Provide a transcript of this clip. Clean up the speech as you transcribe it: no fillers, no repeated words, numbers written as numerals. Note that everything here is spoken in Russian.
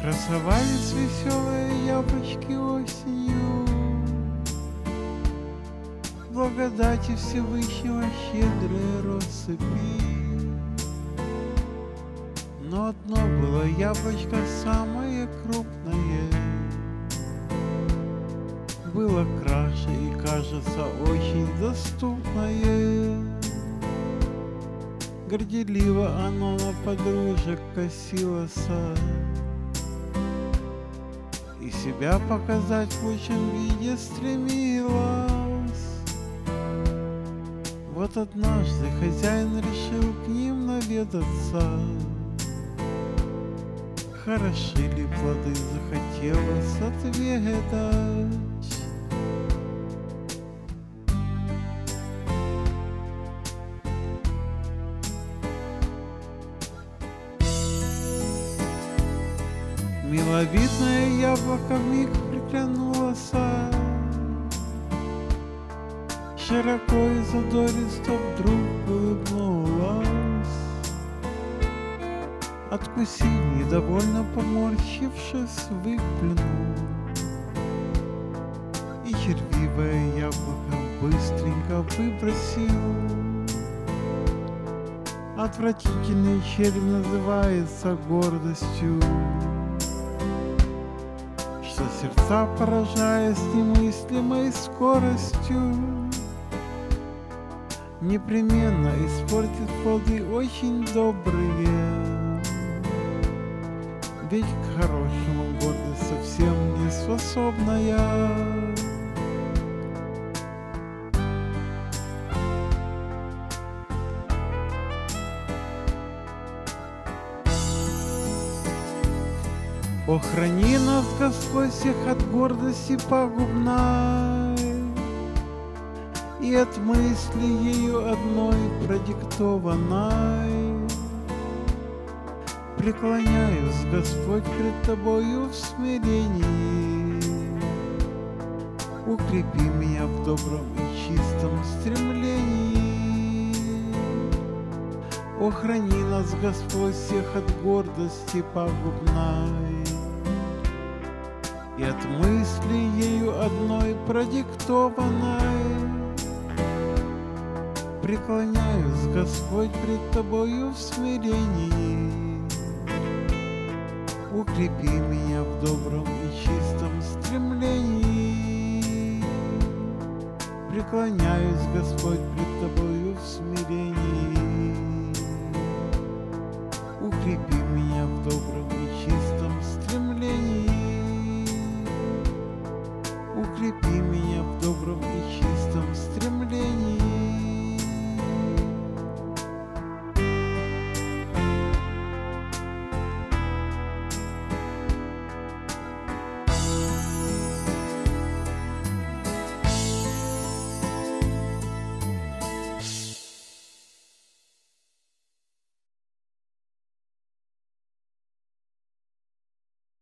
Красовались веселые яблочки осенью, благодати Всевышнего щедрые россыпи. Но одно было яблочко самое крупное, было краше и, кажется, очень доступное. Горделиво оно на подружек косилось и себя показать в лучшем виде стремилась. Вот однажды хозяин решил к ним наведаться. Хороши ли плоды, захотелось отведать. Миловидное яблоко вмиг приглянулось, широко и задористо вдруг улыбнулась. Откусив, недовольно поморщившись, выплюнул, и червивое яблоко быстренько выбросил. Отвратительный червь называется гордостью, что сердца поражая с немыслимой скоростью непременно испортит плоды очень добрые. Ведь к хорошему гордость совсем не способная. О, храни нас, Господь, всех от гордости пагубной и от мысли ею одной продиктованной. Преклоняюсь, Господь, пред Тобою в смирении. Укрепи меня в добром и чистом стремлении. О, храни нас, Господь, всех от гордости пагубной и от мысли ею одной продиктованной. Преклоняюсь, Господь, пред Тобою в смирении. Укрепи меня в добром и чистом стремлении. Преклоняюсь, Господь, пред Тобою в смирении.